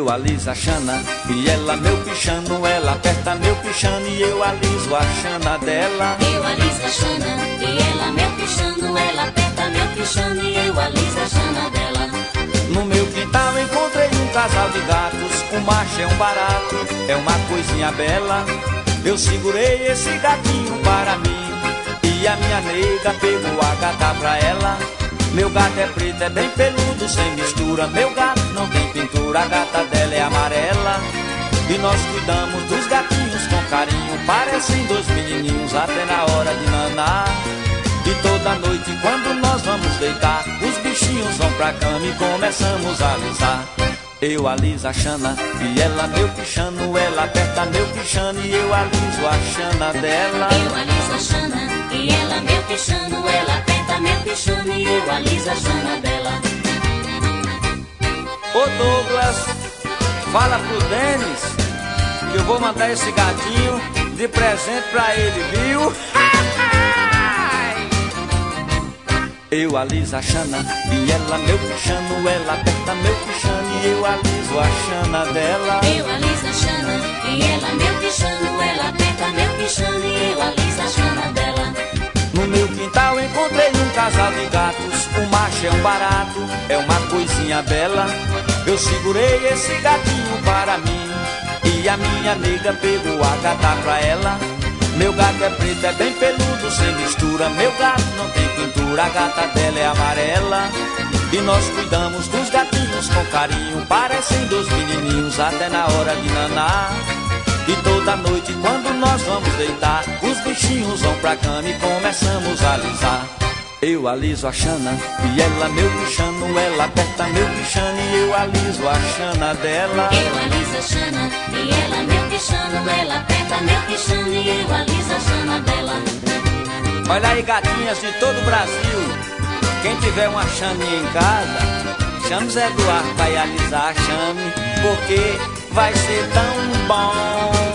Eu aliso a Xana e ela meu pichano. Ela aperta meu pichano e eu aliso a Xana dela. Eu aliso a Xana e ela meu pichano. Ela aperta meu pichano e eu aliso a Xana dela. No meu quintal encontrei um casal de gatos. O macho é um barato, é uma coisinha bela. Eu segurei esse gatinho para mim e a minha nega pegou a gata pra ela. Meu gato é preto, é bem peludo, sem mistura. Meu gato não tem pintura, a gata dela é amarela. E nós cuidamos dos gatinhos com carinho, parecem dois menininhos até na hora de nanar. E toda noite quando nós vamos deitar, os bichinhos vão pra cama e começamos a alisar. Eu aliso a Xana e ela meu pichano. Ela aperta meu pichano e eu aliso a Xana dela. Eu aliso a Xana e ela meu pichano. Ela aperta meu pichano e eu aliso a Xana dela. Ô Douglas, fala pro Denis que eu vou mandar esse gatinho de presente pra ele, viu? Eu aliso a Xana e ela meu pichano. Ela aperta meu pichano e eu aliso a Xana dela. Eu aliso a Xana e ela meu pichano. Ela aperta meu pichano e eu aliso a Xana dela. No meu quintal encontrei um casal de gatos. O macho é um barato, é uma coisinha bela. Eu segurei esse gatinho para mim e a minha nega pegou a gata pra ela. Meu gato é preto, é bem peludo, sem mistura. Meu gato não tem pintura, a gata dela é amarela. E nós cuidamos dos gatinhos com carinho, parecem dois menininhos até na hora de nanar. E toda noite quando nós vamos deitar, os bichinhos vão pra cama e começamos a alisar. Eu aliso a Xana e ela meu pichano. Ela aperta meu pichano e eu aliso a Xana dela. Eu aliso a Xana e ela meu pichano. Ela aperta meu pichano e eu aliso a Xana dela. Olha aí, gatinhas de todo o Brasil, quem tiver uma Xaninha em casa, chame Zé Eduardo pra ir alisar, chame, porque vai ser tão bom.